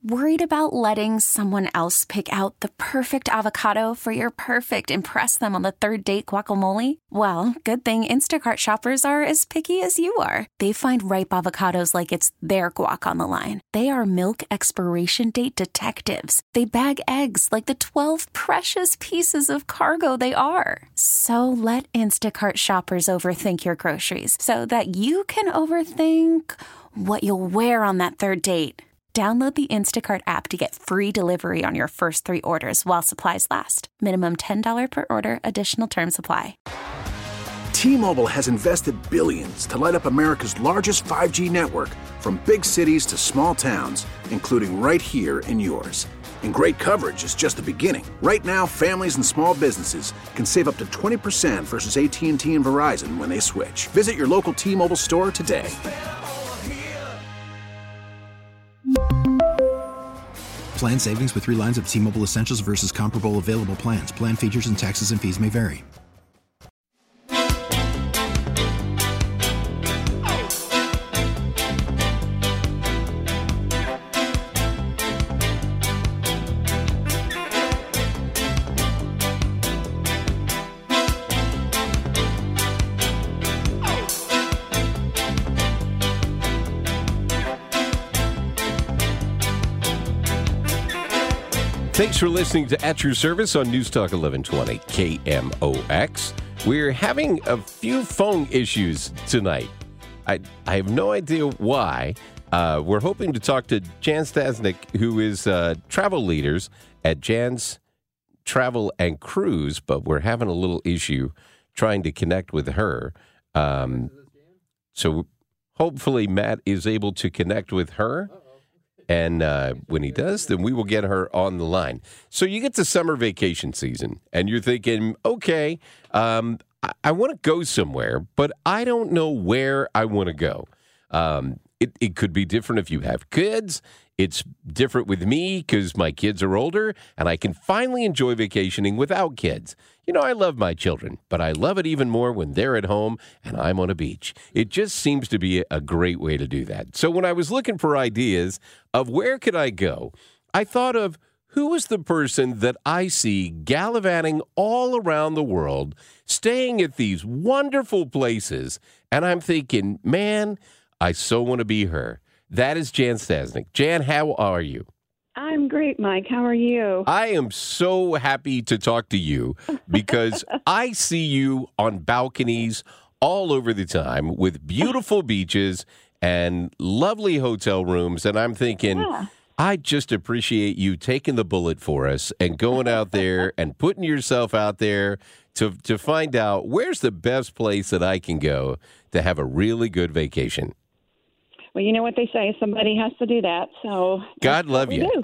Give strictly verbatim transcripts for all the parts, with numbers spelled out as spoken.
Worried about letting someone else pick out the perfect avocado for your perfect impress them on the third date guacamole? Well, good thing Instacart shoppers are as picky as you are. They find ripe avocados like it's their guac on the line. They are milk expiration date detectives. They bag eggs like the twelve precious pieces of cargo they are. So let Instacart shoppers overthink your groceries so that you can overthink what you'll wear on that third date. Download the Instacart app to get free delivery on your first three orders while supplies last. Minimum ten dollars per order. Additional terms apply. T-Mobile has invested billions to light up America's largest five G network, from big cities to small towns, including right here in yours. And great coverage is just the beginning. Right now, families and small businesses can save up to twenty percent versus A T and T and Verizon when they switch. Visit your local T-Mobile store today. Plan savings with three lines of T-Mobile Essentials versus comparable available plans. Plan features and taxes and fees may vary. Thanks for listening to At Your Service on News Talk eleven twenty K M O X. We're having a few phone issues tonight. I I have no idea why. Uh, we're hoping to talk to Jan Stasnik, who is uh, travel leaders at Jan's Travel and Cruise, but we're having a little issue trying to connect with her. Um, so hopefully Matt is able to connect with her. And uh, when he does, then we will get her on the line. So you get to summer vacation season, and you're thinking, okay, um, I, I want to go somewhere, but I don't know where I want to go. Um, it, it could be different if you have kids. It's different with me because my kids are older, and I can finally enjoy vacationing without kids. You know, I love my children, but I love it even more when they're at home and I'm on a beach. It just seems to be a great way to do that. So when I was looking for ideas of where could I go, I thought of who is the person that I see gallivanting all around the world, staying at these wonderful places, and I'm thinking, man, I so want to be her. That is Jan Stasnik. Jan, how are you? I'm great, Mike. How are you? I am so happy to talk to you because I see you on balconies all over the time with beautiful beaches and lovely hotel rooms. And I'm thinking, yeah. I just appreciate you taking the bullet for us and going out there and putting yourself out there to, to find out where's the best place that I can go to have a really good vacation. Well, you know what they say, somebody has to do that, so God love you.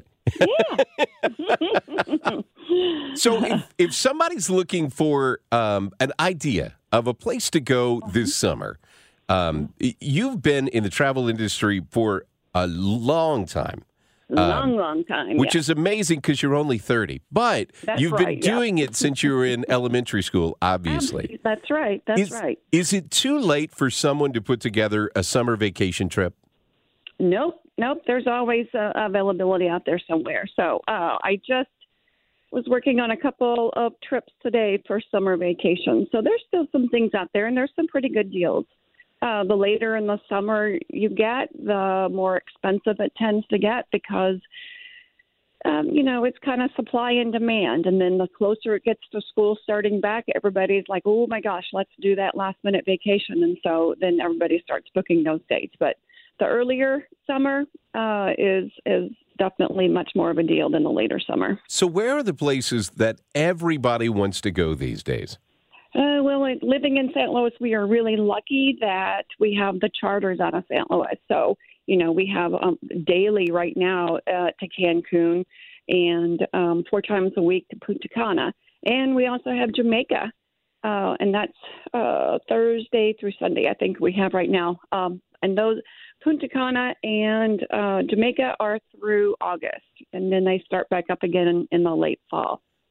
Yeah. So if, if somebody's looking for um, an idea of a place to go this summer, um, you've been in the travel industry for a long time. Long, um, long time. Which yeah. is amazing because you're only thirty. But That's you've right, been doing yeah. it since you were in elementary school, obviously. That's right. That's is, right. Is it too late for someone to put together a summer vacation trip? Nope. Nope. There's always uh, availability out there somewhere. So uh, I just was working on a couple of trips today for summer vacation. So there's still some things out there, and there's some pretty good deals. Uh, the later in the summer you get, the more expensive it tends to get because, um, you know, it's kind of supply and demand. And then the closer it gets to school starting back, everybody's like, oh, my gosh, let's do that last minute vacation. And so then everybody starts booking those dates. But the earlier summer uh, is is definitely much more of a deal than the later summer. So where are the places that everybody wants to go these days? Uh, well, living in Saint Louis, we are really lucky that we have the charters out of Saint Louis. So, you know, we have um, daily right now uh, to Cancun and um, four times a week to Punta Cana. And we also have Jamaica, uh, and that's uh, Thursday through Sunday, I think we have right now. Um, and those Punta Cana and uh, Jamaica are through August, and then they start back up again in, in the late fall.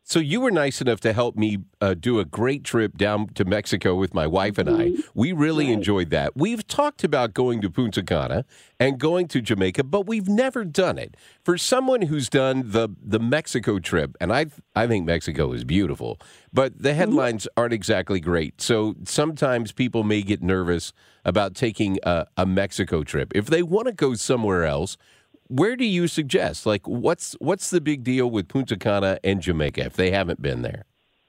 So you were nice enough to help me uh, do a great trip down to Mexico with my wife and I. We really Right. enjoyed that. We've talked about going to Punta Cana and going to Jamaica, but we've never done it. For someone who's done the the Mexico trip, and I I think Mexico is beautiful, but the headlines aren't exactly great. So sometimes people may get nervous about taking a, a Mexico trip. If they want to go somewhere else, where do you suggest? Like, what's what's the big deal with Punta Cana and Jamaica if they haven't been there?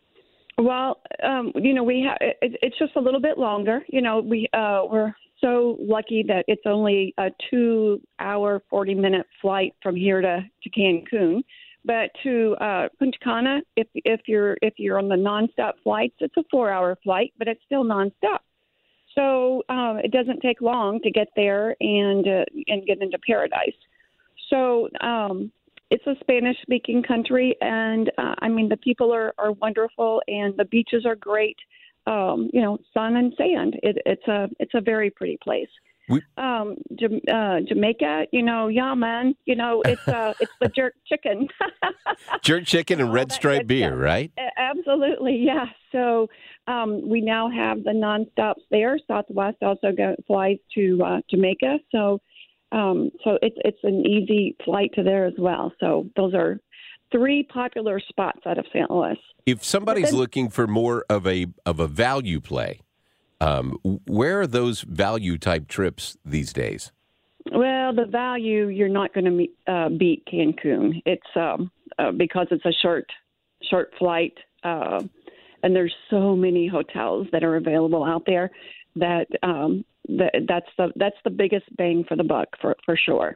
Well, um, you know, we ha- it, it's just a little bit longer. You know, we uh, we're so lucky that it's only a two-hour, forty-minute flight from here to, to Cancun. But to uh, Punta Cana, if if you're if you're on the nonstop flights, it's a four-hour flight, but it's still nonstop. So uh, it doesn't take long to get there and uh, and get into paradise. So um, it's a Spanish-speaking country, and uh, I mean the people are, are wonderful, and the beaches are great. Um, you know, sun and sand. It, it's a it's a very pretty place. We- Um, Jam- uh, Jamaica, you know, yeah, man. You know, it's uh, it's the jerk chicken. Jerk chicken and All red that stripe good beer, stuff. right? A- Absolutely, yeah. So um, we now have the nonstops there. Southwest also go, flies to uh, Jamaica, so um, so it's it's an easy flight to there as well. So those are three popular spots out of Saint Louis. If somebody's then- looking for more of a of a value play, um, where are those value type trips these days? Well, the value you're not going to uh, beat Cancun. It's um, uh, because it's a short short flight, uh, and there's so many hotels that are available out there that um, that that's the that's the biggest bang for the buck for for sure.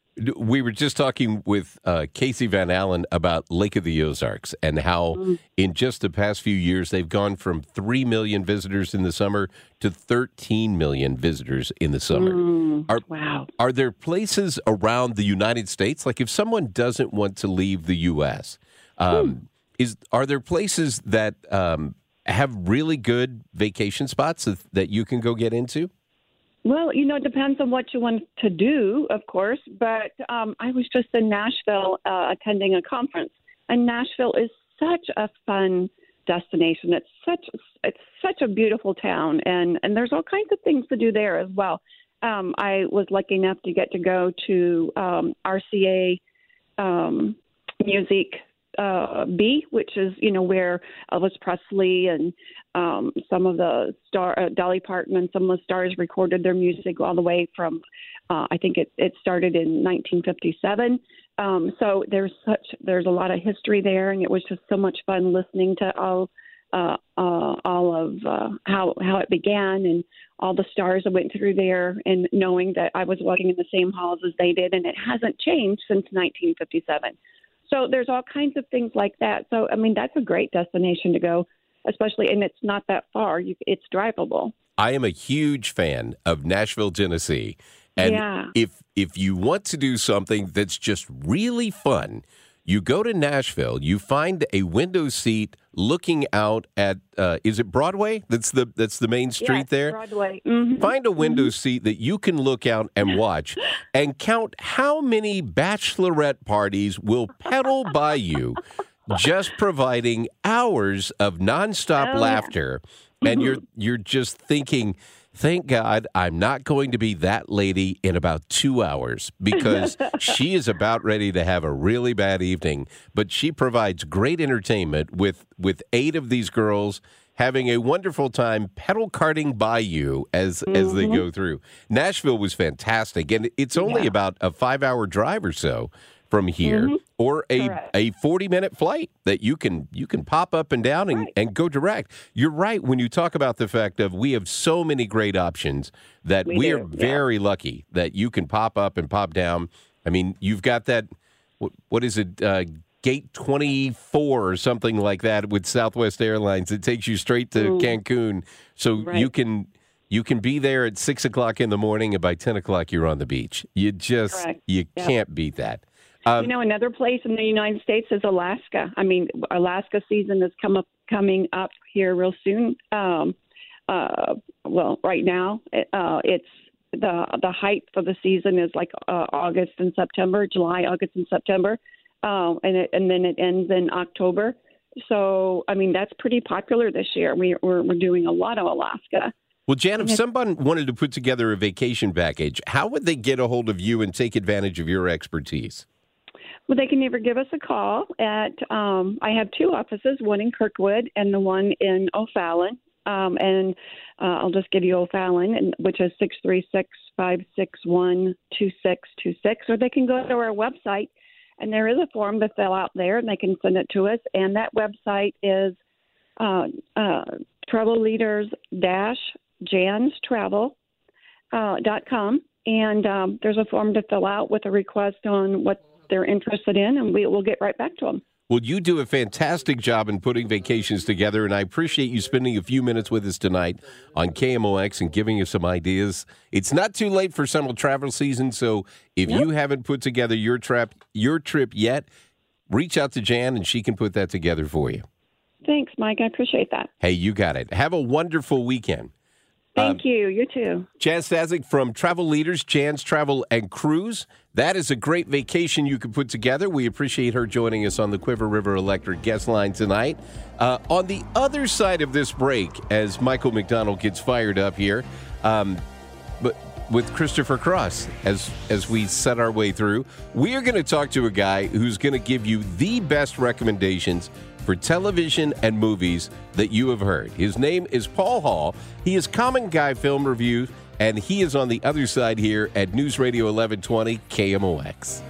We were just talking with uh, Casey Van Allen about Lake of the Ozarks and how Mm. in just the past few years they've gone from three million visitors in the summer to thirteen million visitors in the summer. Mm, Are, wow. are there places around the United States, like if someone doesn't want to leave the U S, um, is are there places that um, have really good vacation spots that, that you can go get into? Well, you know, it depends on what you want to do, of course. But um, I was just in Nashville uh, attending a conference, and Nashville is such a fun destination. It's such it's such a beautiful town, and, and there's all kinds of things to do there as well. Um, I was lucky enough to get to go to um, R C A um, Music uh, B, which is, you know, where Elvis Presley and um, some of the star, uh, Dolly Parton and some of the stars recorded their music all the way from, uh, I think it, it started in nineteen fifty-seven. Um, so there's such, there's a lot of history there, and it was just so much fun listening to all, uh, uh, all of uh, how how it began and all the stars that went through there, and knowing that I was walking in the same halls as they did, and it hasn't changed since nineteen fifty-seven. So there's all kinds of things like that. So, I mean, that's a great destination to go, especially, and it's not that far. You, it's drivable. I am a huge fan of Nashville, Tennessee. And Yeah. if if you want to do something that's just really fun, you go to Nashville, you find a window seat looking out at, uh, is it Broadway? That's the that's the main street Yes, there? Broadway. Mm-hmm. Find a window seat that you can look out and watch and count how many bachelorette parties will pedal by you, just providing hours of nonstop Oh, yeah. laughter. And you're you're just thinking, thank God I'm not going to be that lady in about two hours because she is about ready to have a really bad evening. But she provides great entertainment with, with eight of these girls having a wonderful time pedal karting by you as as they go through. Nashville was fantastic, and it's only Yeah. about a five-hour drive or so from here, Mhm. or a Correct. a forty-minute flight that you can you can pop up and down and, Right. and go direct. You're right when you talk about the fact of we have so many great options that we, We are do, yeah. very lucky that you can pop up and pop down. I mean, you've got that, what, what is it, uh, Gate twenty-four or something like that with Southwest Airlines. It takes you straight to Mm. Cancun. So Right. you can you can be there at six o'clock in the morning, and by ten o'clock you're on the beach. You just, Correct. you Yep. can't beat that. Um, You know, another place in the United States is Alaska. I mean, Alaska season is come up, coming up here real soon. Um, uh, well, right now, uh, it's the the height for the season is like uh, August and September, July, August and September, uh, and it, and then it ends in October. So, I mean, that's pretty popular this year. We, we're, we're doing a lot of Alaska. Well, Jan, if someone wanted to put together a vacation package, how would they get a hold of you and take advantage of your expertise? Well, they can either give us a call at, um, I have two offices, one in Kirkwood and the one in O'Fallon. Um, and uh, I'll just give you O'Fallon, and, which is six three six, five six one, two six two six. Or they can go to our website, and there is a form to fill out there, and they can send it to us. And that website is uh, uh, travel leaders dash jans travel dot com. And um, there's a form to fill out with a request on what they're interested in, and we will get right back to them. Well, you do a fantastic job in putting vacations together, and I appreciate you spending a few minutes with us tonight on K M O X and giving us some ideas. It's not too late for summer travel season, so if yep. you haven't put together your trip, your trip yet, reach out to Jan, and she can put that together for you. Thanks, Mike. I appreciate that. Hey, you got it. Have a wonderful weekend. Thank um, you. You too. Jan Staszek from Travel Leaders, Jan's Travel and Cruise. That is a great vacation you could put together. We appreciate her joining us on the Quiver River Electric guest line tonight. Uh, on the other side of this break, as Michael McDonald gets fired up here, um, but with Christopher Cross, as as we set our way through, we are going to talk to a guy who's going to give you the best recommendations for television and movies that you have heard. His name is Paul Hall. He is Common Guy Film Review, and he is on the other side here at News Radio eleven twenty K M O X.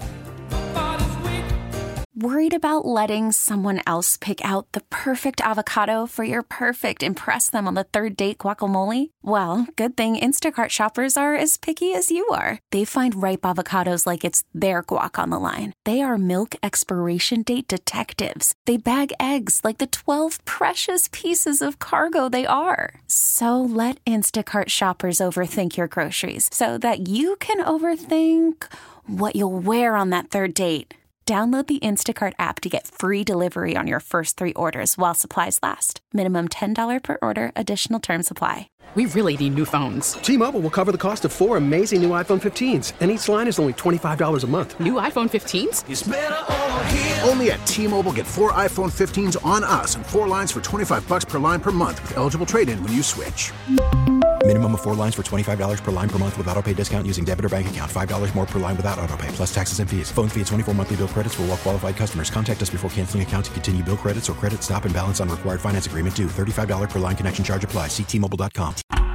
Worried about letting someone else pick out the perfect avocado for your perfect impress them on the third date guacamole? Well, good thing Instacart shoppers are as picky as you are. They find ripe avocados like it's their guac on the line. They are milk expiration date detectives. They bag eggs like the twelve precious pieces of cargo they are. So let Instacart shoppers overthink your groceries so that you can overthink what you'll wear on that third date. Download the Instacart app to get free delivery on your first three orders while supplies last. Minimum ten dollars per order. Additional terms apply. We really need new phones. T-Mobile will cover the cost of four amazing new iPhone fifteens, and each line is only twenty-five dollars a month. New iPhone fifteens? It's better over here. Only at T-Mobile, get four iPhone fifteens on us and four lines for twenty-five dollars per line per month with eligible trade-in when you switch. Minimum of four lines for twenty-five dollars per line per month with autopay discount using debit or bank account. five dollars more per line without autopay, plus taxes and fees. Phone fee at twenty-four monthly bill credits for well-qualified customers. Contact us before canceling account to continue bill credits or credit stop and balance on required finance agreement due. thirty-five dollars per line connection charge applies. See T Mobile dot com.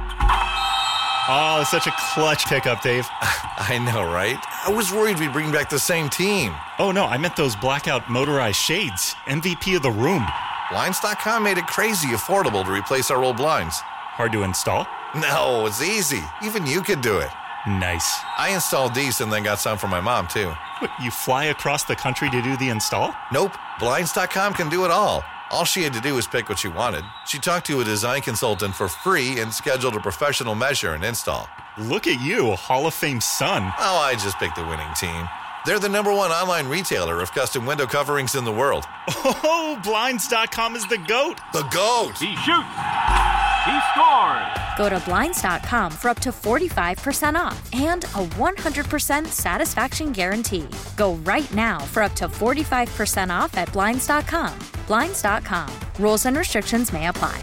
Oh, such a clutch pickup, Dave. I know, right? I was worried we'd bring back the same team. Oh, no, I meant those blackout motorized shades. M V P of the room. Blinds dot com made it crazy affordable to replace our old blinds. Hard to install? No, it's easy. Even you could do it. Nice. I installed these and then got some for my mom, too. What, you fly across the country to do the install? Nope. Blinds dot com can do it all. All she had to do was pick what she wanted. She talked to a design consultant for free and scheduled a professional measure and install. Look at you, a Hall of Fame son. Oh, I just picked the winning team. They're the number one online retailer of custom window coverings in the world. Oh, Blinds dot com is the GOAT. The GOAT! He shoots! He scores! Go to Blinds dot com for up to forty-five percent off and a one hundred percent satisfaction guarantee. Go right now for up to forty-five percent off at Blinds dot com. Blinds dot com. Rules and restrictions may apply.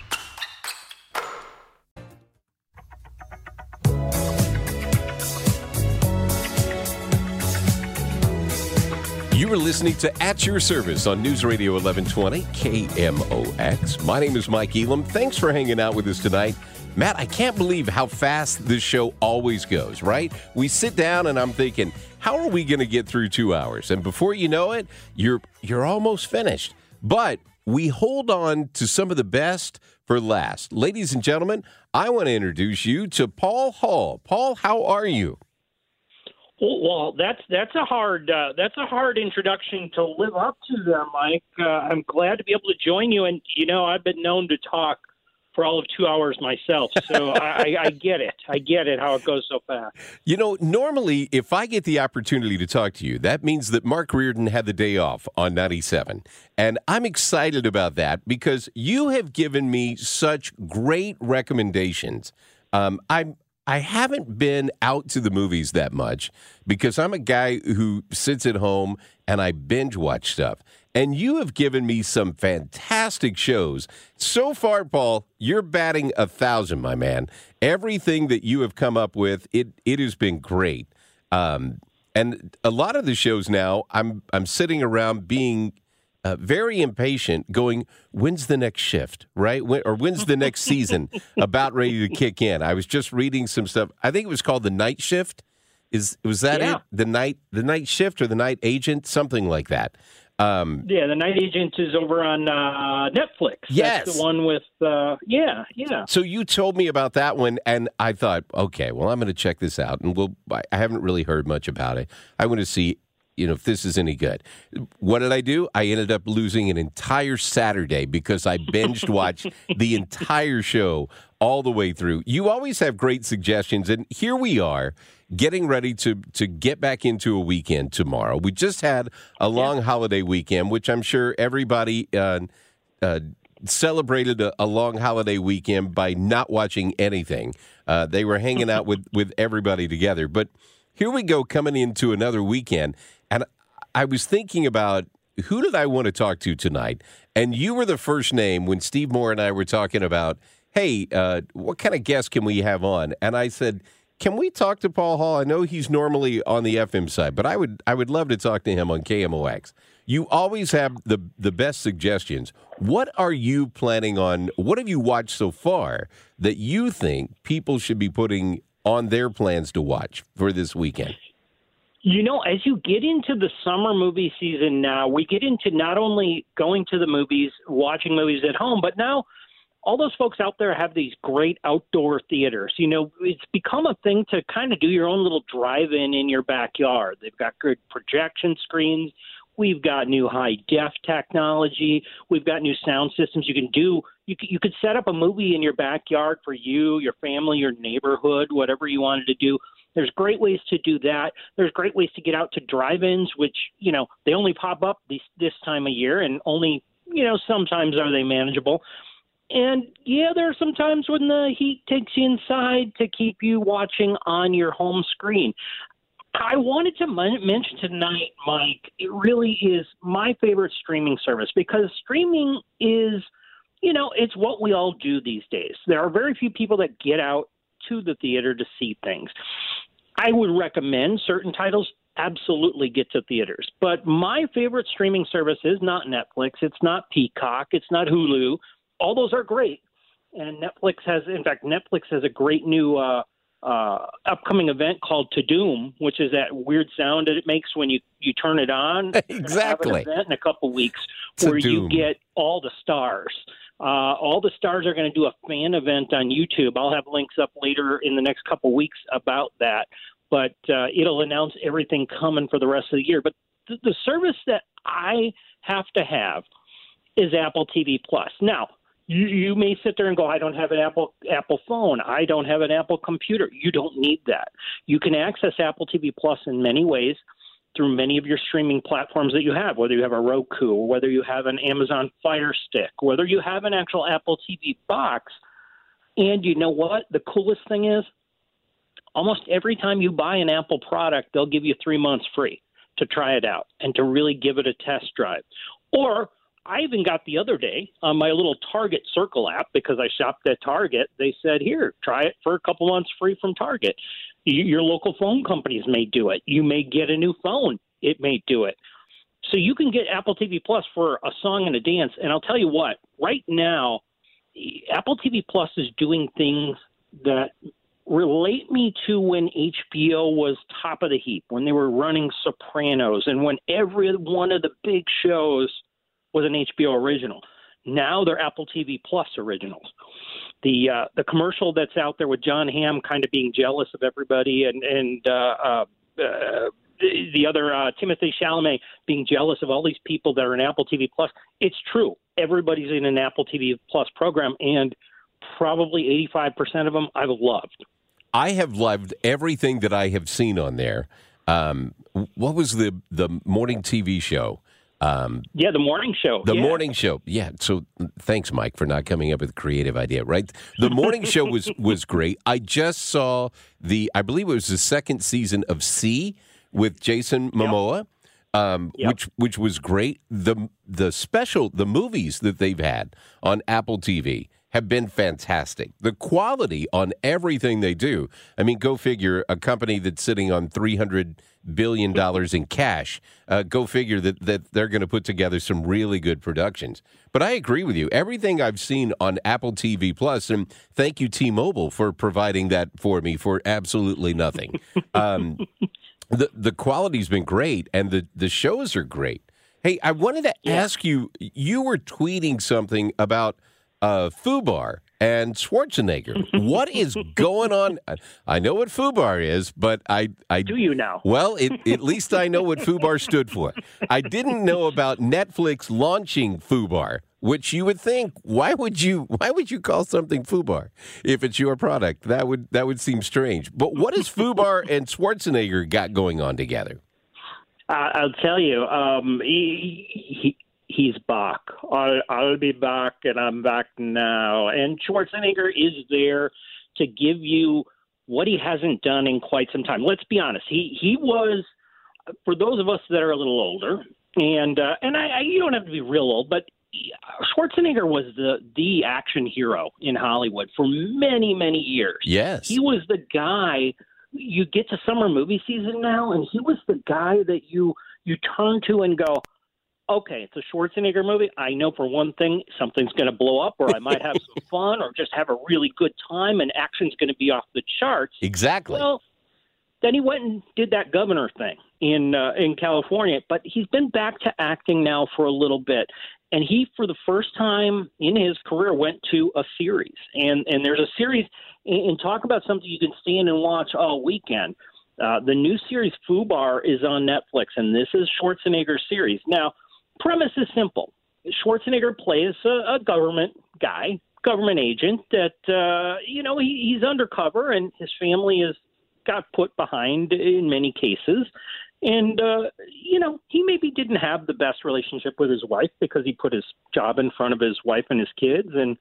You are listening to At Your Service on News Radio eleven twenty K M O X. My name is Mike Elam. Thanks for hanging out with us tonight. Matt, I can't believe how fast this show always goes, right? We sit down and I'm thinking, how are we going to get through two hours? And before you know it, you're you're almost finished. But we hold on to some of the best for last. Ladies and gentlemen, I want to introduce you to Paul Hall. Paul, how are you? Well, that's that's a hard uh, that's a hard introduction to live up to there, Mike. Uh, I'm glad to be able to join you, and you know I've been known to talk for all of two hours myself, so I, I get it. I get it how it goes so fast. You know, normally if I get the opportunity to talk to you, that means that Mark Reardon had the day off on ninety-seven, and I'm excited about that because you have given me such great recommendations. Um, I'm. I haven't been out to the movies that much because I'm a guy who sits at home and I binge watch stuff. and you have given me some fantastic shows. So far, Paul, you're batting a thousand, my man. Everything that you have come up with, it it has been great. Um, and a lot of the shows now, I'm I'm sitting around being uh, very impatient, going, when's the next shift, right? When, or when's the next season about ready to kick in? I was just reading some stuff. I think it was called The Night Shift. Is was that yeah. it? The night the night shift or the night agent, something like that. Um, yeah, The Night Agent is over on uh, Netflix. Yes, that's the one with uh, yeah, yeah. So you told me about that one, and I thought, okay, well, I'm going to check this out, and we'll. I haven't really heard much about it. I want to see, you know, if this is any good. What did I do? I ended up losing an entire Saturday because I binged watched the entire show all the way through. You always have great suggestions, and here we are getting ready to, to get back into a weekend tomorrow. We just had a long yeah. holiday weekend, which I'm sure everybody uh, uh, celebrated a, a long holiday weekend by not watching anything. Uh, they were hanging out with, with everybody together. But here we go coming into another weekend, and I was thinking about who did I want to talk to tonight? And you were the first name when Steve Moore and I were talking about, hey, uh, what kind of guest can we have on? And I said, can we talk to Paul Hall? I know he's normally on the F M side, but I would I would love to talk to him on K M O X. You always have the the best suggestions. What are you planning on? What have you watched so far that you think people should be putting on their plans to watch for this weekend? You know, as you get into the summer movie season now, we get into not only going to the movies, watching movies at home, but now all those folks out there have these great outdoor theaters. You know, it's become a thing to kind of do your own little drive-in in your backyard. They've got good projection screens. We've got new high-def technology. We've got new sound systems. You can do you could, you could set up a movie in your backyard for you, your family, your neighborhood, whatever you wanted to do. There's great ways to do that. There's great ways to get out to drive-ins, which, you know, they only pop up this, this time of year, and only, you know, sometimes are they manageable. And, yeah, there are some times when the heat takes you inside to keep you watching on your home screen. I wanted to mention tonight, Mike, it really is my favorite streaming service because streaming is, you know, it's what we all do these days. There are very few people that get out to the theater to see things. I would recommend certain titles absolutely get to theaters. But my favorite streaming service is not Netflix. It's not Peacock. It's not Hulu. All those are great. And Netflix has, in fact, Netflix has a great new uh, uh, upcoming event called To Doom, which is that weird sound that it makes when you, you turn it on. Exactly. Have an event in a couple weeks To where Doom. you get all the stars. Uh, all the stars are going to do a fan event on YouTube. I'll have links up later in the next couple weeks about that. But uh, it'll announce everything coming for the rest of the year. But th- the service that I have to have is Apple T V Plus. Now, you, you may sit there and go, I don't have an Apple Apple phone. I don't have an Apple computer. You don't need that. You can access Apple T V Plus in many ways through many of your streaming platforms that you have, whether you have a Roku, or whether you have an Amazon Fire Stick, whether you have an actual Apple T V box. And you know what? The coolest thing is, almost every time you buy an Apple product, they'll give you three months free to try it out and to really give it a test drive. Or I even got the other day on my little Target Circle app, because I shopped at Target, they said, here, try it for a couple months free from Target. Your local phone companies may do it. You may get a new phone. It may do it. So you can get Apple T V Plus for a song and a dance. And I'll tell you what, right now, Apple T V Plus is doing things that relate me to when H B O was top of the heap, when they were running Sopranos, and when every one of the big shows was an H B O original. Now they're Apple T V Plus originals. The uh, the commercial that's out there with John Hamm kind of being jealous of everybody, and and uh, uh, uh, the, the other uh, Timothée Chalamet being jealous of all these people that are in Apple T V Plus. It's true. Everybody's in an Apple T V Plus program, and probably eighty-five percent of them I've loved. I have loved everything that I have seen on there. Um, what was the the morning T V show? Um, yeah, the morning show. The yeah. morning show. Yeah. So thanks, Mike, for not coming up with a creative idea, right? The morning show was, was great. I just saw the, I believe it was the second season of C with Jason Momoa. um, Yep. which which was great. The the special the movies that they've had on Apple T V have been fantastic. The quality on everything they do. I mean, go figure, a company that's sitting on three hundred billion dollars in cash, uh, go figure that, that they're going to put together some really good productions. But I agree with you. Everything I've seen on Apple T V Plus, and thank you, T-Mobile, for providing that for me for absolutely nothing. Um, the, the quality's been great, and the, the shows are great. Hey, I wanted to Yeah. ask you, you were tweeting something about Uh, FUBAR and Schwarzenegger. What is going on? I know what FUBAR is, but I, I Do you now? Well, it, at least I know what FUBAR stood for. I didn't know about Netflix launching FUBAR, which you would think, why would you why would you call something FUBAR if it's your product? That would that would seem strange. But what has FUBAR and Schwarzenegger got going on together? Uh, I'll tell you, um, he, he he's back. I'll, I'll be back, and I'm back now. And Schwarzenegger is there to give you what he hasn't done in quite some time. Let's be honest. He he was, for those of us that are a little older, and uh, and I, I you don't have to be real old, but Schwarzenegger was the the action hero in Hollywood for many many years. Yes, he was the guy. You get to summer movie season now, and he was the guy that you you turn to and go, okay, it's a Schwarzenegger movie. I know for one thing something's going to blow up, or I might have some fun, or just have a really good time, and action's going to be off the charts. Exactly. Well, then he went and did that governor thing in uh, in California, but he's been back to acting now for a little bit. And he, for the first time in his career, went to a series. And and there's a series, and talk about something you can stand and watch all weekend. Uh, the new series, FUBAR, is on Netflix, and this is Schwarzenegger's series. Now, premise is simple. Schwarzenegger plays a, a government guy, government agent that, uh, you know, he, he's undercover, and his family is got put behind in many cases. And, uh, you know, he maybe didn't have the best relationship with his wife because he put his job in front of his wife and his kids. And,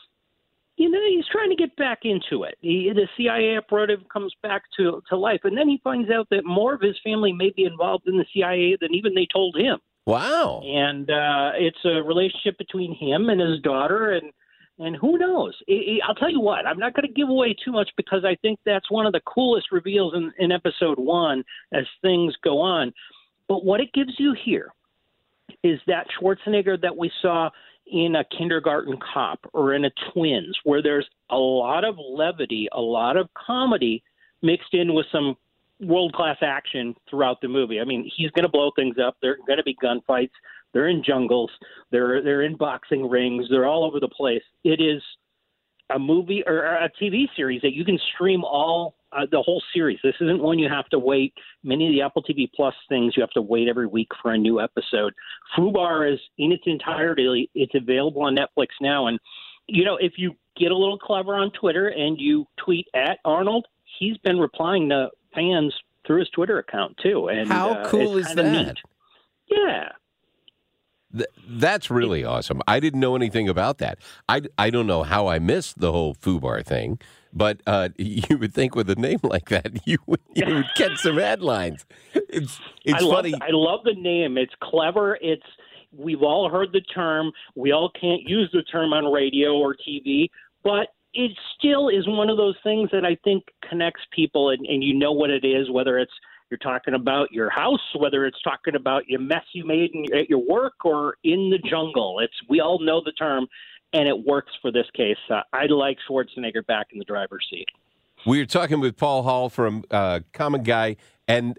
you know, he's trying to get back into it. He, the C I A operative comes back to, to life. And then he finds out that more of his family may be involved in the C I A than even they told him. Wow. And uh, it's a relationship between him and his daughter. And, and who knows? It, it, I'll tell you what, I'm not going to give away too much because I think that's one of the coolest reveals in, in episode one as things go on. But what it gives you here is that Schwarzenegger that we saw in a Kindergarten Cop or in a Twins, where there's a lot of levity, a lot of comedy mixed in with some world-class action throughout the movie. I mean, he's going to blow things up. There are going to be gunfights. They're in jungles. They're they're in boxing rings. They're all over the place. It is a movie or a T V series that you can stream all uh, the whole series. This isn't one you have to wait. Many of the Apple T V Plus things you have to wait every week for a new episode. FUBAR is in its entirety. It's available on Netflix now. And you know, if you get a little clever on Twitter and you tweet at Arnold, he's been replying to fans through his Twitter account too. And how uh, cool it's is kinda that? neat. Yeah. Th- that's really awesome. I didn't know anything about that. I, I don't know how I missed the whole FUBAR thing, but uh, you would think with a name like that, you would, you would get some headlines. It's it's I funny. Love, I love the name. It's clever. It's we've all heard the term. We all can't use the term on radio or T V, but it still is one of those things that I think connects people, and, and you know what it is, whether it's you're talking about your house, whether it's talking about your mess you made in, at your work or in the jungle. It's we all know the term, and it works for this case. Uh, I like Schwarzenegger back in the driver's seat. We were talking with Paul Hall from uh, Common Guy, and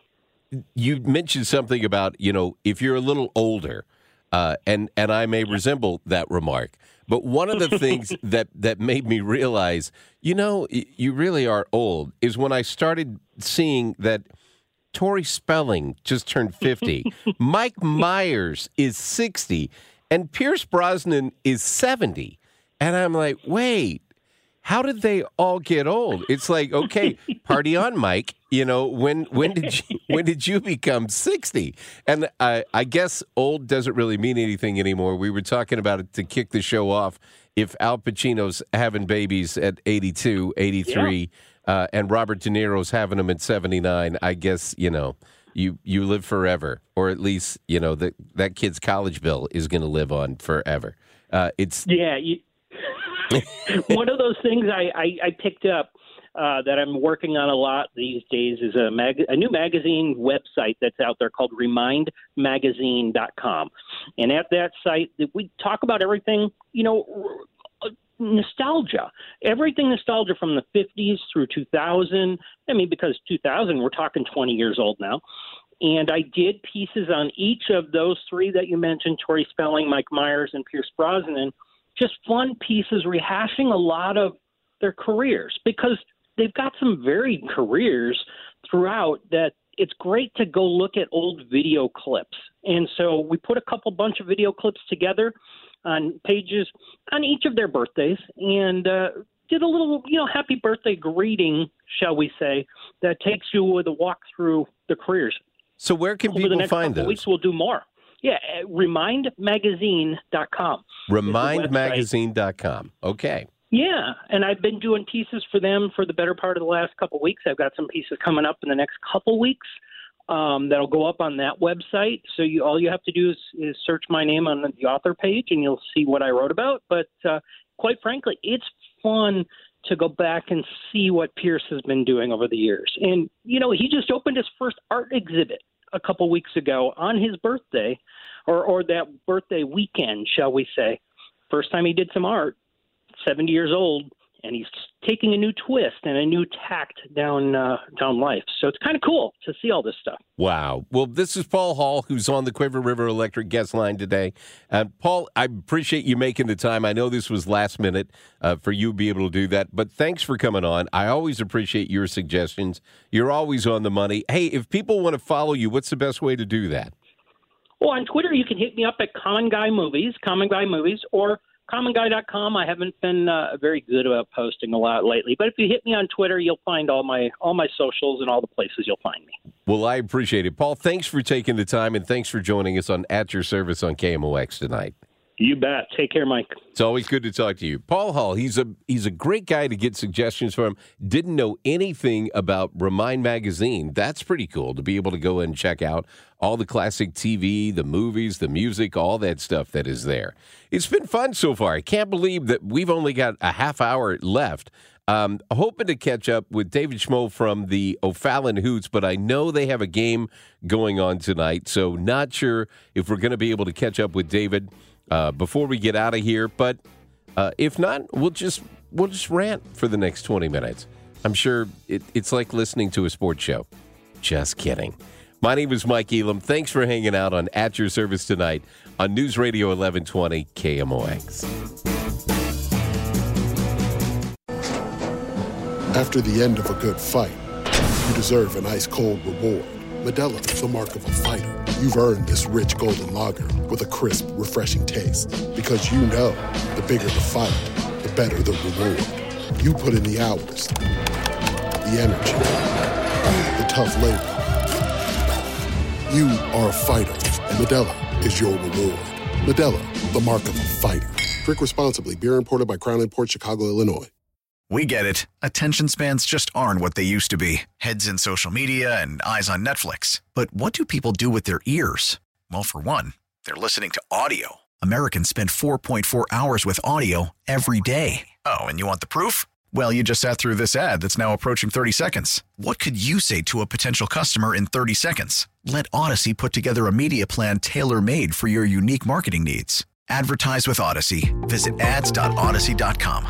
you mentioned something about, you know, if you're a little older, uh, and, and I may resemble that remark. But one of the things that, that made me realize, you know, you really are old is when I started seeing that Tori Spelling just turned fifty, Mike Myers is sixty, and Pierce Brosnan is seventy. And I'm like, wait, how did they all get old? It's like, okay, party on, Mike. You know, when when did you when did you become sixty? And I, I guess old doesn't really mean anything anymore. We were talking about it to kick the show off. If Al Pacino's having babies at eighty-two, eighty-three, yeah. uh, and Robert De Niro's having them at seventy-nine, I guess, you know, you you live forever, or at least you know that that kid's college bill is going to live on forever. Uh, it's yeah. You, one of those things I, I, I picked up uh, that I'm working on a lot these days is a mag, a new magazine website that's out there called remind magazine dot com, and at that site we talk about everything, you know. Nostalgia, everything nostalgia from the fifties through two thousand. I mean, because two thousand, we're talking twenty years old now. And I did pieces on each of those three that you mentioned, Tori Spelling, Mike Myers, and Pierce Brosnan, just fun pieces rehashing a lot of their careers because they've got some varied careers throughout that it's great to go look at old video clips. And so we put a couple bunch of video clips together on pages on each of their birthdays and uh, did a little, you know, happy birthday greeting, shall we say, that takes you with a walk through the careers. So where can Over people the next find couple those? Weeks we'll do more. Yeah, remind magazine dot com. remind magazine dot com. Okay. Yeah, and I've been doing pieces for them for the better part of the last couple of weeks. I've got some pieces coming up in the next couple weeks. Um, that'll go up on that website. So you, all you have to do is, is search my name on the author page, and you'll see what I wrote about. But uh, quite frankly, it's fun to go back and see what Pierce has been doing over the years. And, you know, he just opened his first art exhibit a couple weeks ago on his birthday, or, or that birthday weekend, shall we say. First time he did some art, seventy years old. And he's taking a new twist and a new tact down uh, down life. So it's kind of cool to see all this stuff. Wow. Well, this is Paul Hall, who's on the Quiver River Electric guest line today. Uh, Paul, I appreciate you making the time. I know this was last minute uh, for you to be able to do that, but thanks for coming on. I always appreciate your suggestions. You're always on the money. Hey, if people want to follow you, what's the best way to do that? Well, on Twitter, you can hit me up at Common Guy Movies, Common Guy Movies, or common guy dot com. I haven't been uh, very good about posting a lot lately, but if you hit me on Twitter, you'll find all my all my socials and all the places you'll find me. Well, I appreciate it. Paul, thanks for taking the time, and thanks for joining us on At Your Service on K M O X tonight. You bet. Take care, Mike. It's always good to talk to you. Paul Hall, he's a he's a great guy to get suggestions from. Didn't know anything about Remind Magazine. That's pretty cool to be able to go and check out all the classic T V, the movies, the music, all that stuff that is there. It's been fun so far. I can't believe that we've only got a half hour left. Um, hoping to catch up with David Schmoe from the O'Fallon Hoots, but I know they have a game going on tonight, so not sure if we're going to be able to catch up with David Uh, before we get out of here, but uh, if not, we'll just we'll just rant for the next twenty minutes. I'm sure it, it's like listening to a sports show. Just kidding. My name is Mike Elam. Thanks for hanging out on At Your Service tonight on News Radio eleven twenty K M O X. After the end of a good fight, you deserve an ice-cold reward. Modelo is the mark of a fighter. You've earned this rich golden lager with a crisp, refreshing taste. Because you know, the bigger the fight, the better the reward. You put in the hours, the energy, the tough labor. You are a fighter, and Modelo is your reward. Modelo, the mark of a fighter. Drink responsibly. Beer imported by Crown Imports, Chicago, Illinois. We get it. Attention spans just aren't what they used to be. Heads in social media and eyes on Netflix. But what do people do with their ears? Well, for one, they're listening to audio. Americans spend four point four hours with audio every day. Oh, and you want the proof? Well, you just sat through this ad that's now approaching thirty seconds. What could you say to a potential customer in thirty seconds? Let Odyssey put together a media plan tailor-made for your unique marketing needs. Advertise with Odyssey. Visit ads dot odyssey dot com.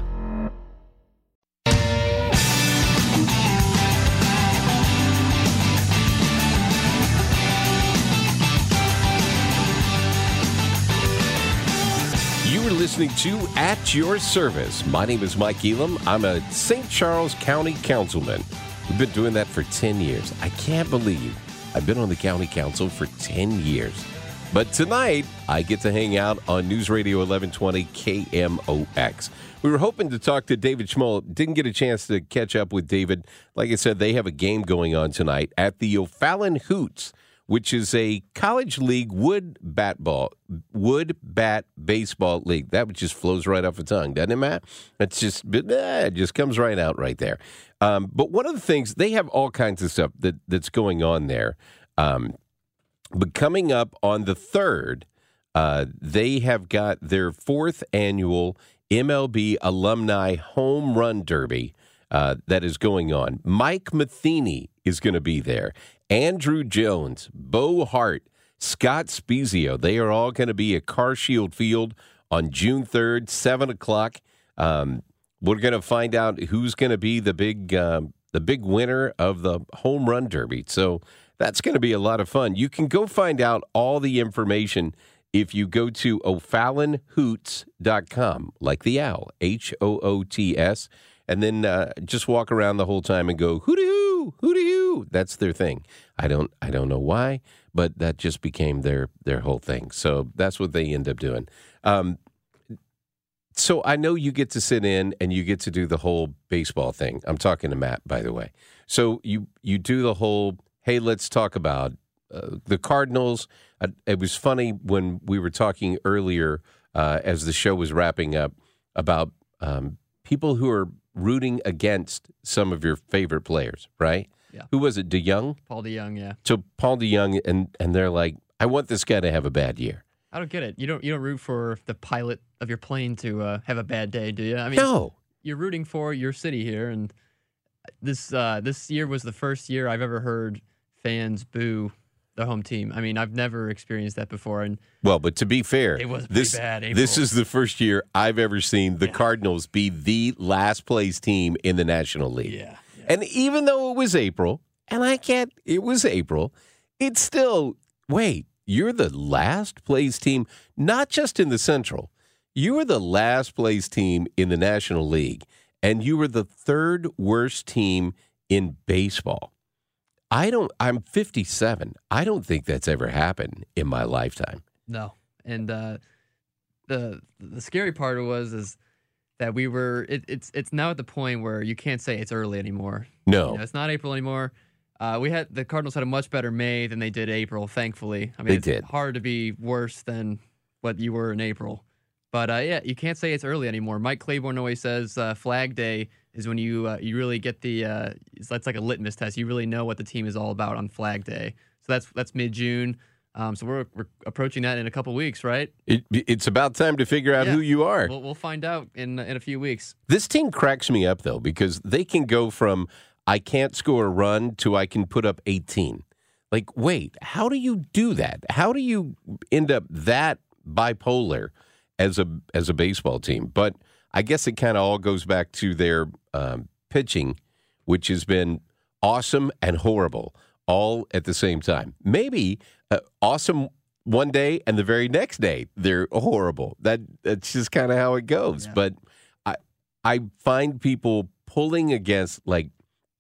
You are listening to At Your Service. My name is Mike Elam. I'm a Saint Charles County councilman. We've been doing that for ten years. I can't believe I've been on the county council for ten years. But tonight, I get to hang out on News Radio eleven twenty K M O X. We were hoping to talk to David Schmoe. Didn't get a chance to catch up with David. Like I said, they have a game going on tonight at the O'Fallon Hoots, which is a college league wood bat ball, wood bat baseball league. That just flows right off the tongue, doesn't it, Matt? It's just, eh, it just comes right out right there. Um, but one of the things, they have all kinds of stuff that, that's going on there. Um, but coming up on the third, uh, they have got their fourth annual M L B Alumni Home Run Derby uh, that is going on. Mike Matheny is going to be there. Andrew Jones, Bo Hart, Scott Spezio. They are all going to be at CarShield Field on June third, seven o'clock. Um, we're going to find out who's going to be the big um, the big winner of the Home Run Derby. So that's going to be a lot of fun. You can go find out all the information if you go to O'Fallon Hoots dot com, like the owl, H O O T S, and then uh, just walk around the whole time and go, hoo-dee-hoo, hoo-dee-hoo. That's their thing. I don't I don't know why, but that just became their, their whole thing. So that's what they end up doing. Um, so I know you get to sit in and you get to do the whole baseball thing. I'm talking to Matt, by the way. So you, you do the whole, hey, let's talk about uh, the Cardinals. Uh, it was funny when we were talking earlier uh, as the show was wrapping up about um, people who are rooting against some of your favorite players, right? Yeah. Who was it, DeYoung? Paul DeYoung, yeah. So Paul DeYoung, and, and they're like, I want this guy to have a bad year. I don't get it. You don't you don't root for the pilot of your plane to uh, have a bad day, do you? I mean, no. You're rooting for your city here, and this uh, this year was the first year I've ever heard fans boo the home team. I mean, I've never experienced that before. And well, but to be fair, it was this, bad. April. This is the first year I've ever seen the yeah. Cardinals be the last place team in the National League. Yeah, yeah. And even though it was April, and I can't, it was April, it's still, wait, you're the last place team, not just in the Central. You were the last place team in the National League, and you were the third worst team in baseball. I don't, I'm fifty-seven. I don't think that's ever happened in my lifetime. No. And uh, the the scary part was is that we were, it, it's it's now at the point where you can't say it's early anymore. No. You know, it's not April anymore. Uh, we had the Cardinals had a much better May than they did April, thankfully. I mean, they it's did. hard to be worse than what you were in April. But, uh, yeah, you can't say it's early anymore. Mike Claiborne always says uh, Flag Day is when you uh, you really get the uh, – that's like a litmus test. You really know what the team is all about on Flag Day. So that's that's mid-June. Um, so we're, we're approaching that in a couple weeks, right? It, it's about time to figure out yeah. who you are. We'll, we'll find out in in a few weeks. This team cracks me up, though, because they can go from – I can't score a run to I can put up eighteen. Like, wait, how do you do that? How do you end up that bipolar as a as a baseball team? But I guess it kind of all goes back to their um, pitching, which has been awesome and horrible all at the same time. Maybe uh, awesome one day and the very next day they're horrible. That that's just kind of how it goes. Yeah. But I I find people pulling against, like,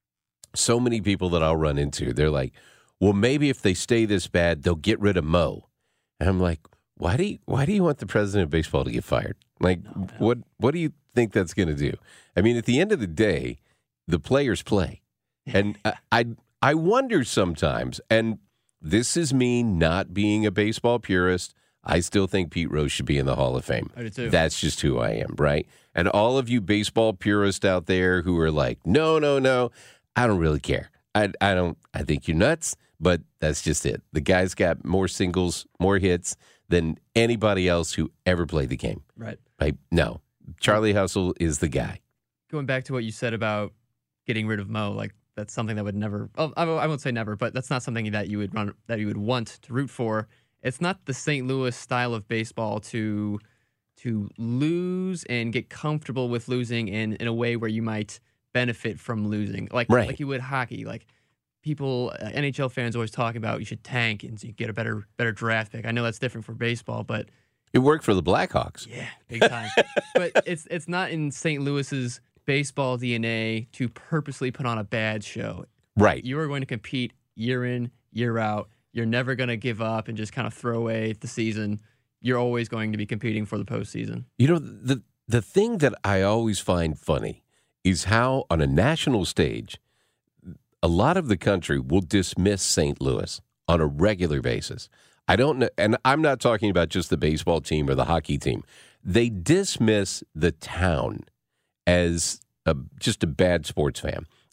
so many people that I'll run into, they're like, well, maybe if they stay this bad, they'll get rid of Mo. And I'm like, why do you, why do you want the president of baseball to get fired? Like, no, no. what what do you think that's going to do? I mean, at the end of the day, the players play. And I, I I wonder sometimes, and this is me not being a baseball purist, I still think Pete Rose should be in the Hall of Fame. I do too. That's just who I am, right? And all of you baseball purists out there who are like, no, no, no, I don't really care. I, I don't. I think you're nuts, but that's just it. The guy's got more singles, more hits than anybody else who ever played the game. Right. Like, no, Charlie Hustle is the guy. Going back to what you said about getting rid of Mo, like that's something that would never. Oh, I won't say never, but that's not something that you would run that you would want to root for. It's not the Saint Louis style of baseball to to lose and get comfortable with losing in in a way where you might benefit from losing, like right. like you would hockey. Like people, uh, N H L fans always talk about you should tank and so you get a better better draft pick. I know that's different for baseball, but it worked for the Blackhawks. Yeah, big time. But it's it's not in Saint Louis's baseball D N A to purposely put on a bad show. Right. You are going to compete year in, year out. You're never going to give up and just kind of throw away the season. You're always going to be competing for the postseason. You know, the the thing that I always find funny is how on a national stage, a lot of the country will dismiss Saint Louis on a regular basis. I don't know, and I'm not talking about just the baseball team or the hockey team. They dismiss the town as a, just a bad sports fan.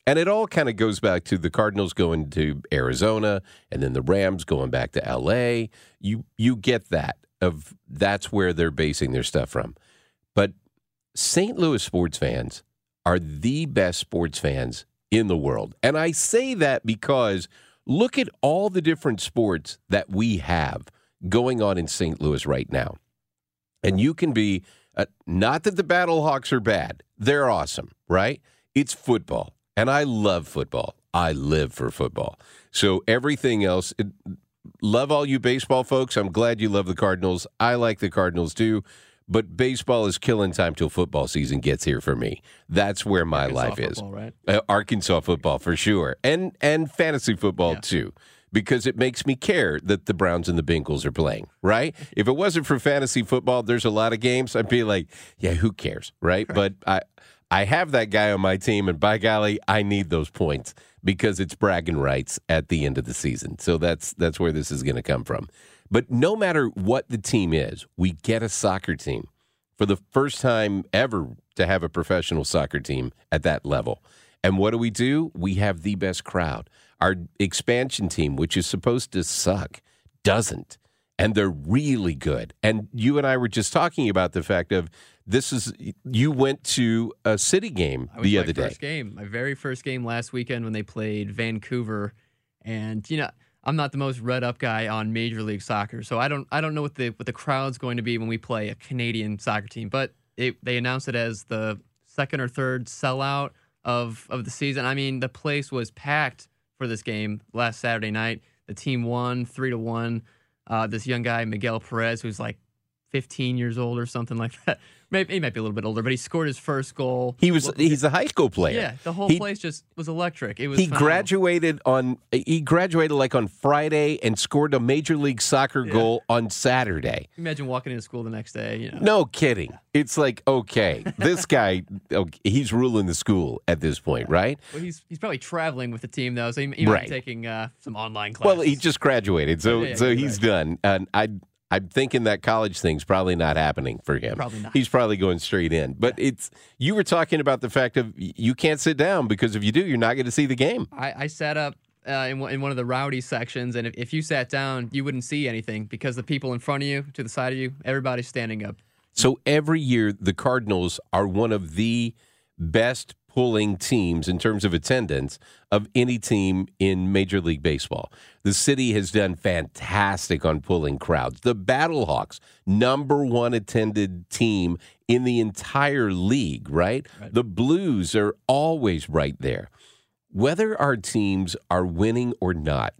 And it all kind of goes back to the Cardinals going to Arizona and then the Rams going back to L A. You you get that of that's where they're basing their stuff from. But Saint Louis sports fans are the best sports fans in the world. And I say that because look at all the different sports that we have going on in Saint Louis right now. And you can be, uh, not that the Battlehawks are bad. They're awesome, right? It's football. And I love football. I live for football. So everything else, it, love all you baseball folks. I'm glad you love the Cardinals. I like the Cardinals too. But baseball is killing time till football season gets here for me. That's where my Arkansas life football, is. Right? Uh, Arkansas football for sure. And and fantasy football Yeah. too. Because it makes me care that the Browns and the Bengals are playing, right? If it wasn't for fantasy football, there's a lot of games. I'd be like, yeah, who cares, right? right. But I I have that guy on my team, and by golly, I need those points because it's bragging rights at the end of the season. So that's that's where this is going to come from. But no matter what the team is, we get a soccer team for the first time ever to have a professional soccer team at that level. And what do we do? We have the best crowd. Our expansion team, which is supposed to suck, doesn't. And they're really good. And you and I were just talking about the fact of this is, you went to a City game I was the my other day. First game, my very first game last weekend when they played Vancouver. And, you know, I'm not the most read up guy on Major League Soccer, so I don't I don't know what the what the crowd's going to be when we play a Canadian soccer team. But it, they announced it as the second or third sellout of of the season. I mean, the place was packed for this game last Saturday night. The team won three to one. Uh, this young guy Miguel Perez, who's like fifteen years old or something like that. Maybe he might be a little bit older, but he scored his first goal. He was he's a high school player. Yeah, the whole he, place just was electric. It was He phenomenal. graduated on he graduated like on Friday and scored a Major League Soccer Yeah. goal on Saturday. Imagine walking into school the next day. You know. No kidding. It's like, okay, this guy, okay, he's ruling the school at this point, right? Well, he's he's probably traveling with the team though, so he, he might Right. be taking uh, some online classes. Well, he just graduated, so Yeah, yeah, so you're he's right. done. And I, I'm thinking that college thing's probably not happening for him. Probably not. He's probably going straight in. But it's you were talking about the fact of you can't sit down because if you do, you're not going to see the game. I, I sat up uh, in one- in one of the rowdy sections, and if, if you sat down, you wouldn't see anything because the people in front of you, to the side of you, everybody's standing up. So every year, the Cardinals are one of the best pulling teams in terms of attendance of any team in Major League Baseball. The city has done fantastic on pulling crowds. The Battlehawks, number one attended team in the entire league, right? right? The Blues are always right there. Whether our teams are winning or not,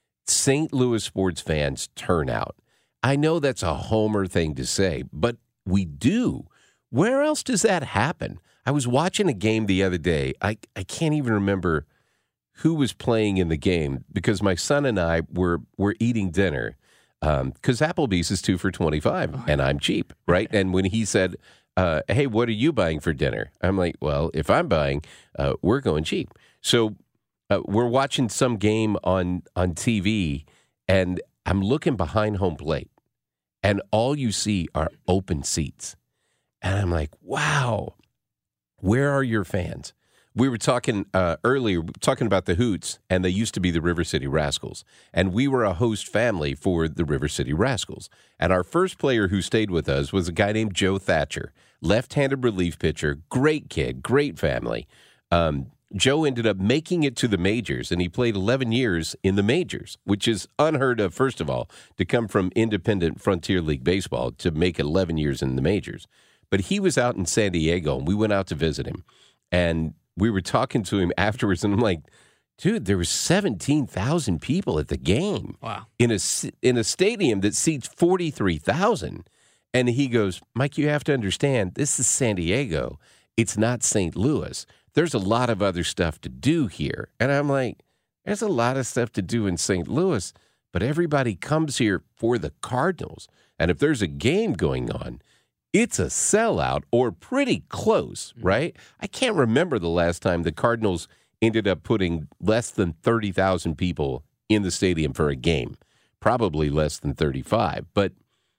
Saint Louis sports fans turn out. I know that's a homer thing to say, but we do. Where else does that happen? I was watching a game the other day. I, I can't even remember who was playing in the game because my son and I were were eating dinner because um, Applebee's is two for twenty-five oh, and I'm cheap, right? And when he said, uh, hey, what are you buying for dinner? I'm like, well, if I'm buying, uh, we're going cheap. So uh, we're watching some game on, on T V and I'm looking behind home plate and all you see are open seats. And I'm like, wow. Where are your fans? We were talking uh, earlier, talking about the Hoots, and they used to be the River City Rascals. And we were a host family for the River City Rascals. And our first player who stayed with us was a guy named Joe Thatcher, left-handed relief pitcher, great kid, great family. Um, Joe ended up making it to the majors, and he played eleven years in the majors, which is unheard of, first of all, to come from independent Frontier League baseball to make eleven years in the majors. But he was out in San Diego, and we went out to visit him. And we were talking to him afterwards, and I'm like, dude, there was seventeen thousand people at the game. Wow. In a, in a stadium that seats forty-three thousand. And he goes, Mike, you have to understand, this is San Diego. It's not Saint Louis. There's a lot of other stuff to do here. And I'm like, there's a lot of stuff to do in Saint Louis, but everybody comes here for the Cardinals. And if there's a game going on, it's a sellout or pretty close, right? I can't remember the last time the Cardinals ended up putting less than thirty thousand people in the stadium for a game. Probably less than thirty-five. But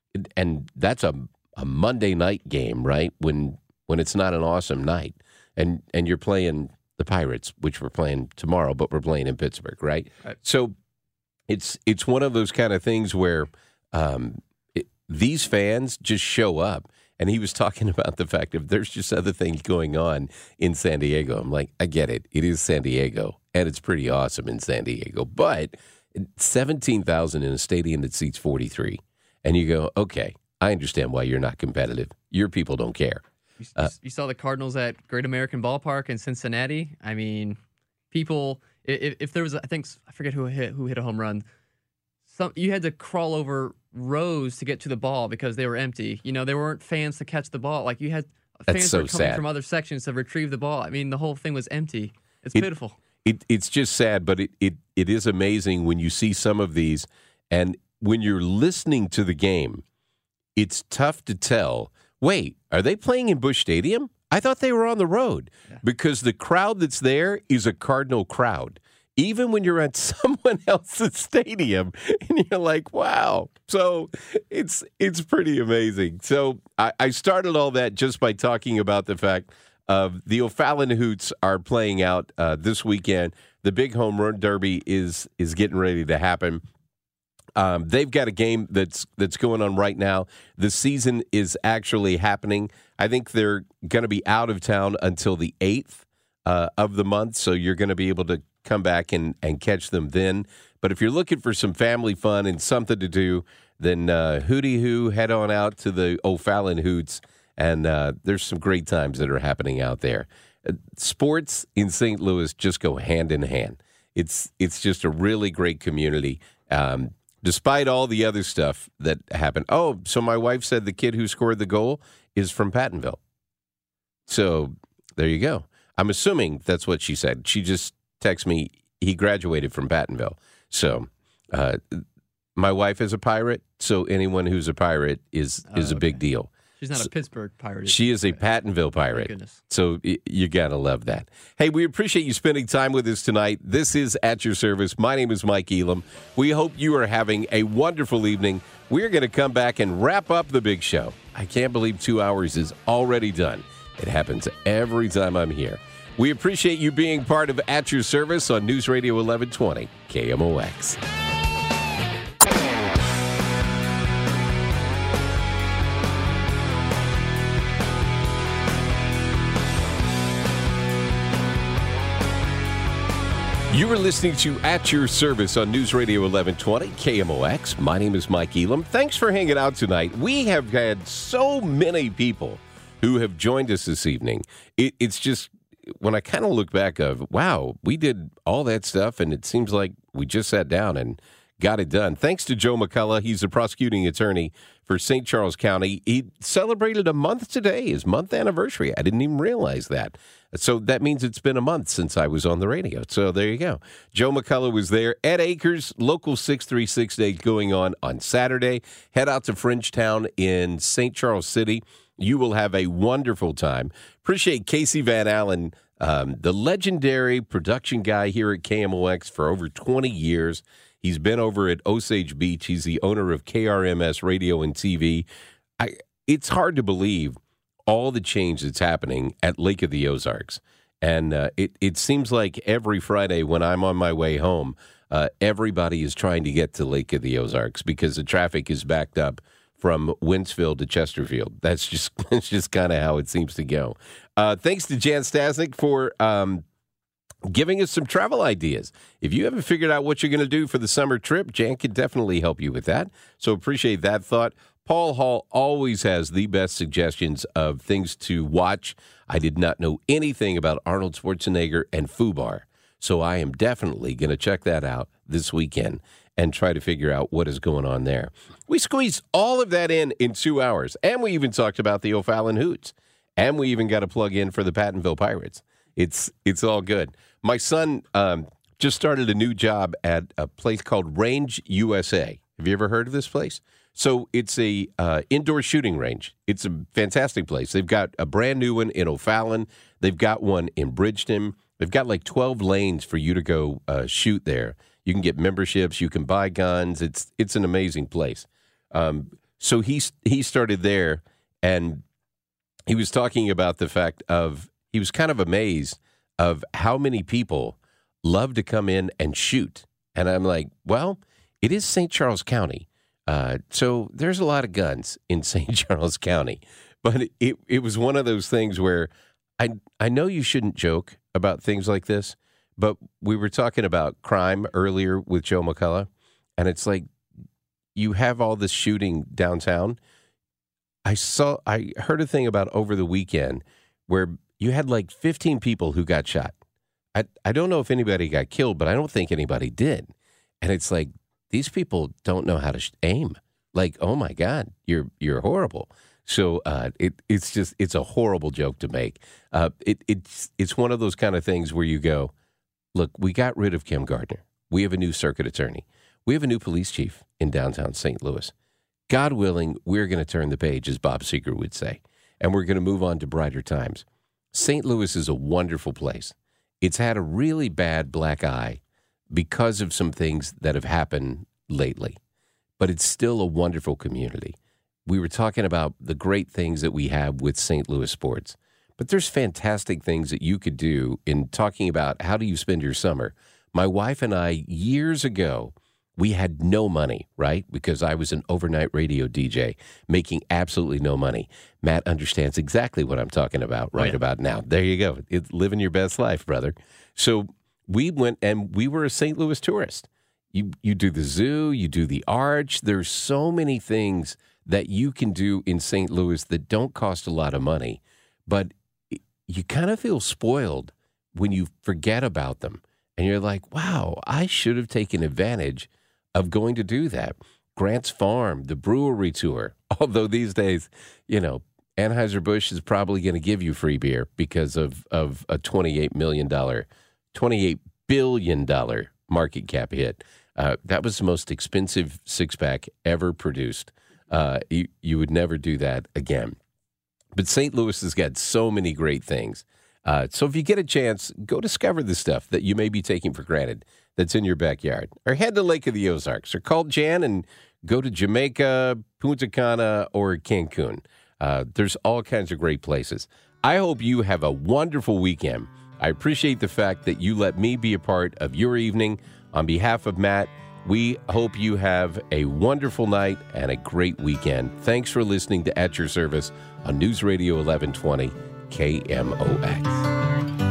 and that's a a Monday night game, right? When when it's not an awesome night. And and you're playing the Pirates, which we're playing tomorrow, but we're playing in Pittsburgh, right? Right. So it's it's one of those kind of things where um, it, these fans just show up. And he was talking about the fact that there's just other things going on in San Diego. I'm like, I get it. It is San Diego, and it's pretty awesome in San Diego. But seventeen thousand in a stadium that seats forty-three. And you go, okay, I understand why you're not competitive. Your people don't care. You, Uh, you saw the Cardinals at Great American Ballpark in Cincinnati. I mean, people, if, if there was, I think, I forget who hit who hit a home run. Some, you had to crawl over rows to get to the ball because they were empty. You know, there weren't fans to catch the ball. Like, you had That's fans so were coming sad. from other sections to retrieve the ball. I mean, the whole thing was empty. It's It- pitiful. It, it's just sad, but it, it, it is amazing when you see some of these. And when you're listening to the game, it's tough to tell, wait, are they playing in Busch Stadium? I thought they were on the road because the crowd that's there is a Cardinal crowd. Even when you're at someone else's stadium and you're like, wow. So it's it's pretty amazing. So I, I started all that just by talking about the fact of the O'Fallon Hoots are playing out uh, this weekend. The big home run derby is is getting ready to happen. Um, they've got a game that's that's going on right now. The season is actually happening. I think they're going to be out of town until the eighth uh, of the month, so you're going to be able to come back and, and catch them then. But if you're looking for some family fun and something to do, then uh, hooty hoo, head on out to the O'Fallon Hoots, and uh, there's some great times that are happening out there. Uh, sports in Saint Louis just go hand in hand. It's it's just a really great community. Um, Despite all the other stuff that happened. Oh, so my wife said the kid who scored the goal is from Pattonville. So there you go. I'm assuming that's what she said. She just texted me, he graduated from Pattonville. So uh, my wife is a Pirate, so anyone who's a Pirate is, is Oh, a big deal. She's not So- a Pittsburgh Pirate. is She is a Pattonville Pirate. goodness. So y- you got to love that. Hey, we appreciate you spending time with us tonight. This is At Your Service. My name is Mike Elam. We hope you are having a wonderful evening. We're going to come back and wrap up the big show. I can't believe two hours is already done. It happens every time I'm here. We appreciate you being part of At Your Service on News Radio eleven twenty K M O X. You are listening to At Your Service on News Radio eleven twenty K M O X. My name is Mike Elam. Thanks for hanging out tonight. We have had so many people who have joined us this evening. It, it's just, when I kind of look back of, wow, we did all that stuff, and it seems like we just sat down and got it done. Thanks to Joe McCullough. He's the prosecuting attorney for Saint Charles County. He celebrated a month today, his month anniversary. I didn't even realize that. So that means it's been a month since I was on the radio. So there you go. Joe McCullough was there. Ed Akers, Local six three six Day going on on Saturday. Head out to Fringetown in Saint Charles City. You will have a wonderful time. Appreciate Casey Van Allen, um, the legendary production guy here at K M O X for over twenty years. He's been over at Osage Beach. He's the owner of K R M S Radio and T V. I, it's hard to believe all the change that's happening at Lake of the Ozarks. And uh, it, it seems like every Friday when I'm on my way home, uh, everybody is trying to get to Lake of the Ozarks because the traffic is backed up from Wentzville to Chesterfield. That's just that's just kind of how it seems to go. Uh, thanks to Jan Stasnik for um, giving us some travel ideas. If you haven't figured out what you're going to do for the summer trip, Jan can definitely help you with that. So appreciate that thought. Paul Hall always has the best suggestions of things to watch. I did not know anything about Arnold Schwarzenegger and FUBAR, so I am definitely going to check that out this weekend and try to figure out what is going on there. We squeezed all of that in in two hours, and we even talked about the O'Fallon Hoots, and we even got a plug in for the Pattonville Pirates. It's it's all good. My son um, just started a new job at a place called Range U S A. Have you ever heard of this place? So it's a uh, indoor shooting range. It's a fantastic place. They've got a brand new one in O'Fallon. They've got one in Bridgeton. They've got like twelve lanes for you to go uh, shoot there. You can get memberships. You can buy guns. It's it's an amazing place. Um, so he he started there, and he was talking about the fact of he was kind of amazed of how many people love to come in and shoot. And I'm like, well, it is Saint Charles County. Uh, so there's a lot of guns in Saint Charles County. But it, it was one of those things where I, I know you shouldn't joke about things like this, but we were talking about crime earlier with Joe McCullough, and it's like you have all this shooting downtown. I saw, I heard a thing about over the weekend where you had like fifteen people who got shot. I, I don't know if anybody got killed, but I don't think anybody did. And it's like, these people don't know how to sh- aim. Like, oh my God, you're you're horrible. So uh, it it's just it's a horrible joke to make. Uh, it it's it's one of those kind of things where you go, look, we got rid of Kim Gardner. We have a new circuit attorney. We have a new police chief in downtown Saint Louis. God willing, we're going to turn the page, as Bob Seger would say, and we're going to move on to brighter times. Saint Louis is a wonderful place. It's had a really bad black eye because of some things that have happened lately, but it's still a wonderful community. We were talking about the great things that we have with Saint Louis sports, but there's fantastic things that you could do in talking about how do you spend your summer. My wife and I, years ago, we had no money, right? Because I was an overnight radio D J making absolutely no money. Matt understands exactly what I'm talking about right oh, yeah. about now. There you go. It's living your best life, brother. So we went and we were a Saint Louis tourist. You you do the zoo, you do the Arch. There's so many things that you can do in Saint Louis that don't cost a lot of money, but you kind of feel spoiled when you forget about them. And you're like, wow, I should have taken advantage of going to do that. Grant's Farm, the brewery tour. Although these days, you know, Anheuser-Busch is probably going to give you free beer because of, of a twenty-eight million dollars, twenty-eight billion dollars market cap hit. Uh, that was the most expensive six-pack ever produced. Uh, you, you would never do that again. But Saint Louis has got so many great things. Uh, so if you get a chance, go discover the stuff that you may be taking for granted that's in your backyard. Or head to Lake of the Ozarks. Or call Jan and go to Jamaica, Punta Cana, or Cancun. Uh, there's all kinds of great places. I hope you have a wonderful weekend. I appreciate the fact that you let me be a part of your evening. On behalf of Matt, we hope you have a wonderful night and a great weekend. Thanks for listening to At Your Service on News Radio eleven twenty K M O X.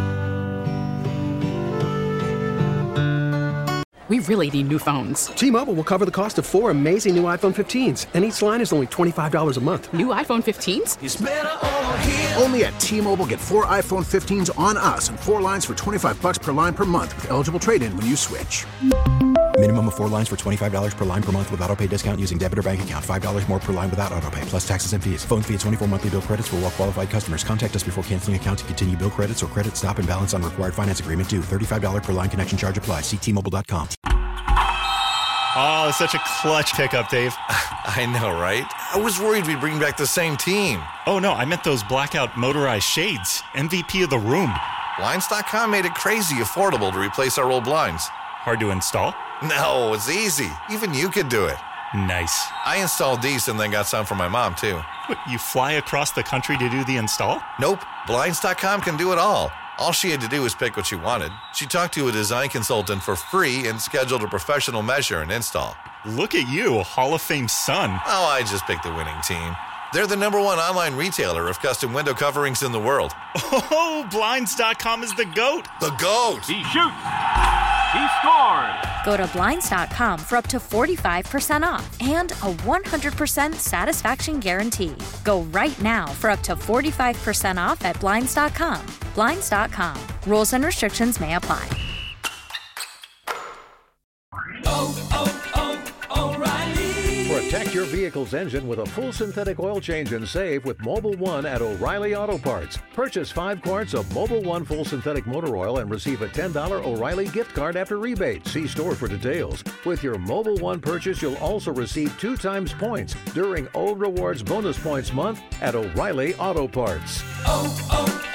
We really need new phones. T-Mobile will cover the cost of four amazing new iPhone fifteens, and each line is only twenty-five dollars a month. New iPhone fifteens? It's better over here. Only at T-Mobile, get four iPhone fifteens on us and four lines for twenty-five dollars per line per month with eligible trade-in when you switch. Minimum of four lines for twenty-five dollars per line per month with autopay discount using debit or bank account. five dollars more per line without autopay, plus taxes and fees. Phone fee at twenty-four monthly bill credits for well-qualified customers. Contact us before canceling account to continue bill credits or credit stop and balance on required finance agreement due. thirty-five dollars per line connection charge applies. See T Mobile dot com. Oh, such a clutch pickup, Dave. I know, right? I was worried we'd bring back the same team. Oh, no, I meant those blackout motorized shades. M V P of the room. Blinds dot com made it crazy affordable to replace our old blinds. Hard to install? No, it's easy. Even you could do it. Nice. I installed these and then got some for my mom, too. What, you fly across the country to do the install? Nope. Blinds dot com can do it all. All she had to do was pick what she wanted. She talked to a design consultant for free and scheduled a professional measure and install. Look at you, Hall of Fame son. Oh, I just picked the winning team. They're the number one online retailer of custom window coverings in the world. Oh, Blinds dot com is the GOAT. The GOAT. He shoots. He scores. Go to Blinds dot com for up to forty-five percent off and a one hundred percent satisfaction guarantee. Go right now for up to forty-five percent off at Blinds dot com. Blinds dot com. Rules and restrictions may apply. Oh, oh, oh, O'Reilly. Protect your vehicle's engine with a full synthetic oil change and save with Mobil one at O'Reilly Auto Parts. Purchase five quarts of Mobil one full synthetic motor oil and receive a ten dollars O'Reilly gift card after rebate. See store for details. With your Mobil one purchase, you'll also receive two times points during O Rewards Bonus Points Month at O'Reilly Auto Parts. Oh, oh,